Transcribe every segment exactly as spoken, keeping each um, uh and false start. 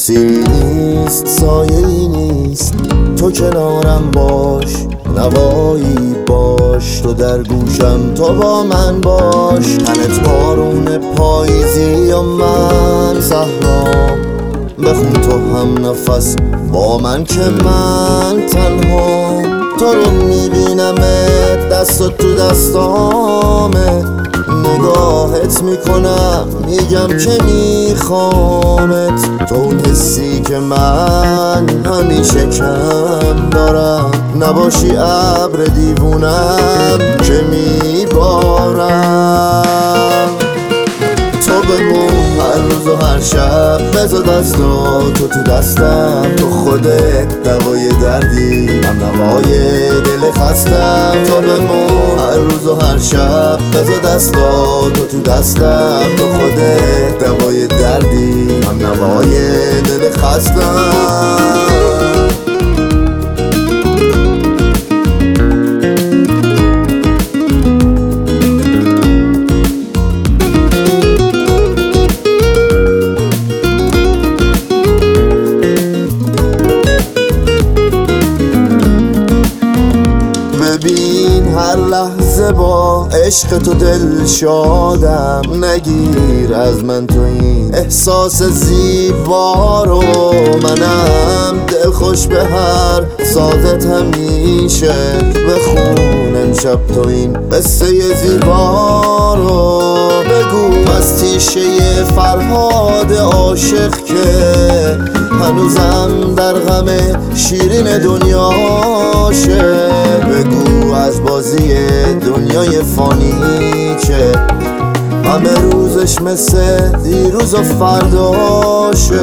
اسیری نیست، سایه ای نیست، تو کنارم باش، نوایی باش، تو در گوشم، تو با من باش. تنت بارون پاییزی یا من صحرام، بخون تو هم نفس با من که من تنها. تو رو میبینمت دستت تو دستامه، نگاهت میکنم میگم که میخوامت. تو اون حسی که من همیشه کم دارم، نباشی ابر دیوونم که میبارم. تو بمون هر روز و هر شب، بذار دستاتو تو دستم، تو خودت دوای دردی، هم نوای دل خستم. تو بمون هر روز و هر شب، بذار دستاتو تو دستم، تو خودت دوای دردی، هم نوای دل خستم. ببین هر لحظه با عشق تو دل شادم، نگیر از من تو این احساس زیبا رو. منم دل خوش به هر سازت همیشه، بخون امشب تو این قصه زیبا رو. بگو از تیشه فرهاد عاشق که هنوزم در غم شیرین دنیاشه. بگو از بازی دنیای فانی که همه روزش مثل دیروز و فرداشه.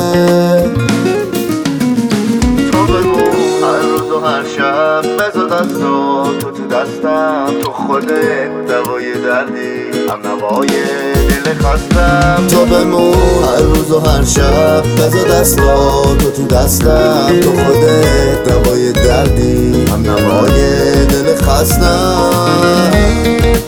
تو بگو هر روز و هر شب، بذار دستاتو تو دستم، تو خودت دوای دردی، هم نوای دل خستم. تو بمون هر روز و هر شب، بذار دستاتو تو دستم، تو خودت دوای دردی، هم نوای دل خستم.